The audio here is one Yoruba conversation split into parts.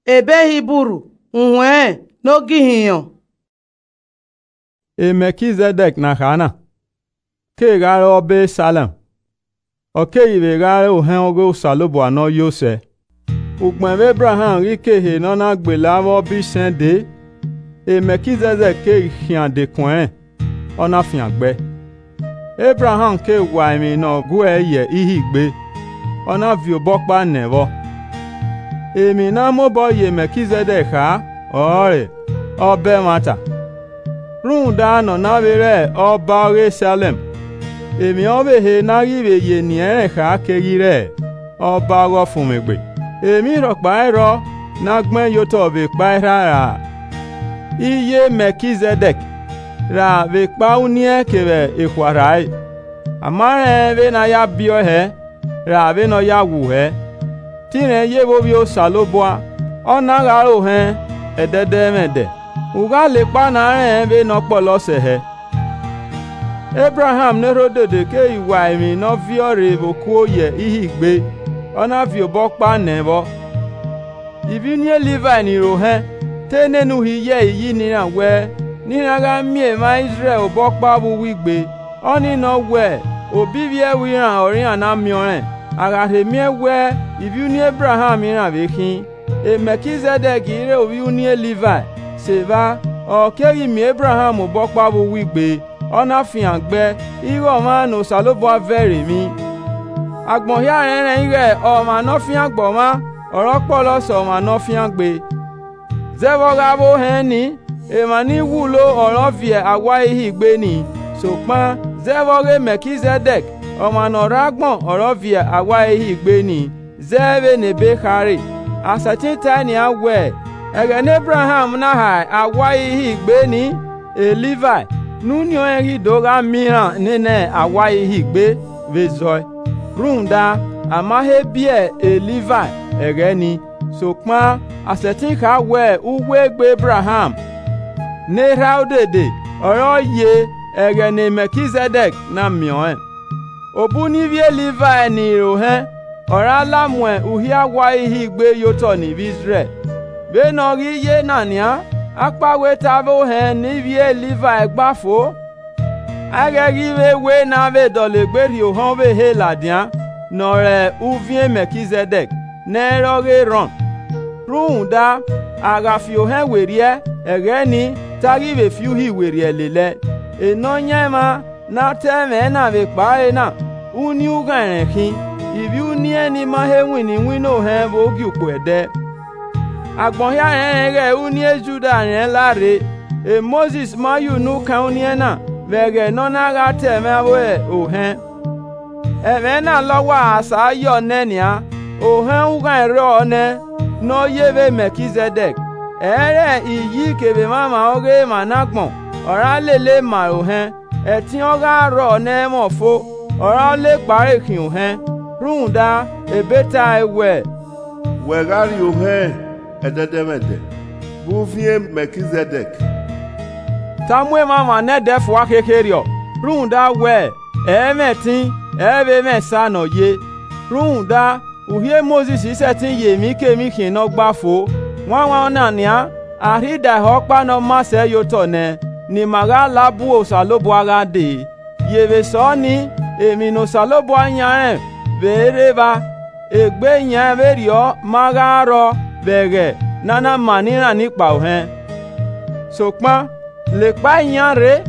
ebe hiburu nhwe n'ogihiyo. Melkizedek na Hana ke gare obe Salem oke ibe gare ohen ogo salobo ano Yose ugben Abraham rike he no na gbelawo bi sende Melkizedek ke hian de kwen ona fian gbe Abraham ke wa mi no gu eye ihigbe ona vi obokpa nevo emi na mo bo ye Melkizedek ha ore obe mata runda no na vere oba Jerusalem emi obe he na ribe ye ni ere ha kegire oba go fun megbe emi ro pa ero na gbon yoto be pa rara iye Melkizedek ra be pa unie kebe ikwarai amare be na ya bio he ra be no ya wu he tire ye bo bio saloboa ona garo he edede mede uga le pa na re be no polo se he Abraham ne rodede ke iwa emi no viore bo ku oye ihigbe ona vi obo pa nebo ibi ni Levi ni ro he tenenu hiye yi ni na we ni na ga mi ma Israel obo pa bu wigbe oni no we obi bi e wi ran orin ana mi oren aga re mi we ibi ni Abraham ran be kin Melkizedek ire obi ni Levi seva okeri mi Abraham obo pa bu wigbe ona fian gbe iro ma no salobo avere mi agbon ya ren ire o ma no fian gbo ma oro polo so ma no fian gbe zevo gabo heni e ma ni wulo oro vie awa ihigbe ni so pan zevo re Melkizedek o ma no ragbon oro vie awa ihigbe ni zeve ne be khare asati tani awe ege Abraham na ha awa ihigbe ni Levi nunio eri doga miran nene awa ihigbe vezoi runda amahe bie Levi ege ni so pan aseti ka we uwe gbe Abraham ne raudede oro ye ege ne Melkizedek na mioen obuni vie Levi ni rohe ora lamwe uhia wa ihigbe yoto ni Israel be no ri ye nania akpawe tavo he ni vie Levi gbafo ageriwe we na ve dolegberi ohon we he ladian no re uvie Melkizedek ne roge ron runda agafio he werie egeni tariwe fiu hi werie lele enonyema na teme na ve pae na uni ugan kin ibi uni eni ma he wini wino he bo gi upo ede agbon ya re uni Juda ren lare Moses ma yu nu kan uni na vege no na ga teme we o he eme na lowa asa yo nenia o he ugan ro ne no yebe Melkizedek ere iyi kebe mama oge managbon ora lele ma o he etin oga ro ne mo fo ora le pare kin o he runda ebeta ewe wegari o he ededemede buvie Melkizedek tamwe mama ne def wa kekerio runda we emetin ebe mesa no ye runda uhie Moses isetin yemi kemi kin no gbafo wan na nia arida hopa no mase yoto ne ni maga labu osalobo ara de yebe so ni emi no salobo anyan vereba egbe yan verio maga ro bege nana manira nipa ohen so pan le pa yan re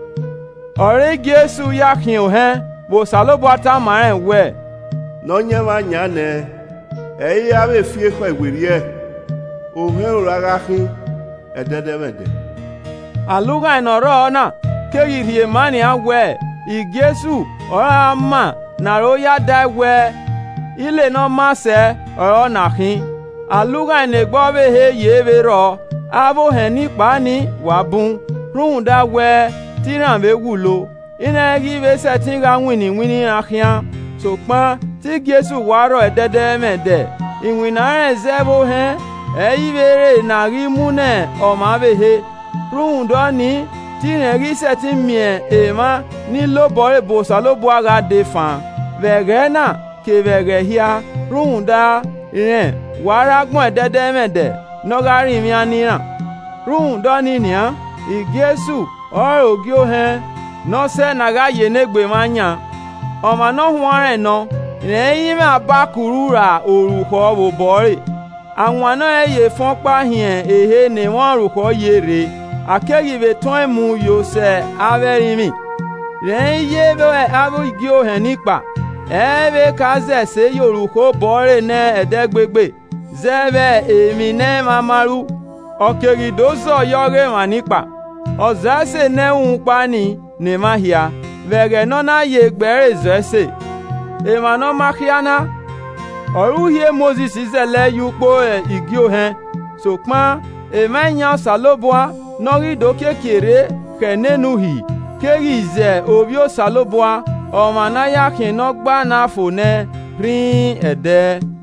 ore Jesu yakin ohen bo salobo ata maren we no nyema nyane eyi ave fie ko ewerie ohen uraga kin ededemede aluga inoro na keyirie mani awe Jesu ora ma na ro ya dai we ile no mase oro na kin aluga inegbo be he yebe ro abo he ni pa ni wabun runda we tiran be wulo ina gi be setin ga wini akian so pan ti Jesu waro ededemede iwina ezebo he eyibere na ri mune o ma be he rundo ni tiran ri setin mie ema ni lobo ebo salobo aga de fan vegena ke vege hia runda ren wara gbon ededemede nogari mi anira run doni nia Jesu o ogio he no se naga yenegbe manya o ma no huare no reyin me abakurura oruko bo bore àwọn náà eye fọn pa hien ehe ne wọ́n ruko yere akegi be ton mu yo se averimi ren ye be abu igio he nipa ebe kaze se yoruko bore ne edegbegbe zebe emi ne mamaru okegi dozo yoge manipa ozase ne unpa ni ne mahia vege nona ye gbere zese emano makiana oruhie Moses izele yukpo igio he sokpan emenya saloboa nori doke kere kenenuhi kerize obio saloboa omanaya kinogba na fone rin ede